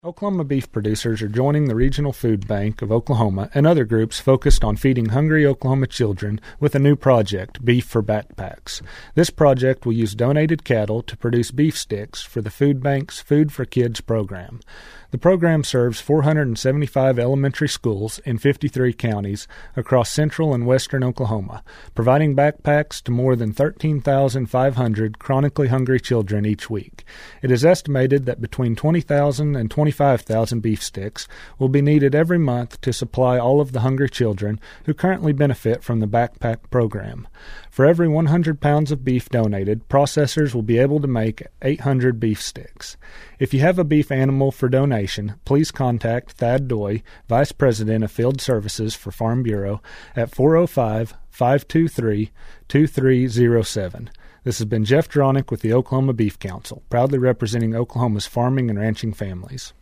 Oklahoma beef producers are joining the Regional Food Bank of Oklahoma and other groups focused on feeding hungry Oklahoma children with a new project, Beef for Backpacks. This project will use donated cattle to produce beef sticks for the food bank's Food for Kids program. The program serves 475 elementary schools in 53 counties across central and western Oklahoma, providing backpacks to more than 13,500 chronically hungry children each week. It is estimated that between 20,000 and 25,000 beef sticks will be needed every month to supply all of the hungry children who currently benefit from the backpack program. For every 100 pounds of beef donated, processors will be able to make 800 beef sticks. If you have a beef animal for donation, please contact Thad Doy, Vice President of Field Services for Farm Bureau, at 405-523-2307. This has been Jeff Dronick with the Oklahoma Beef Council, proudly representing Oklahoma's farming and ranching families.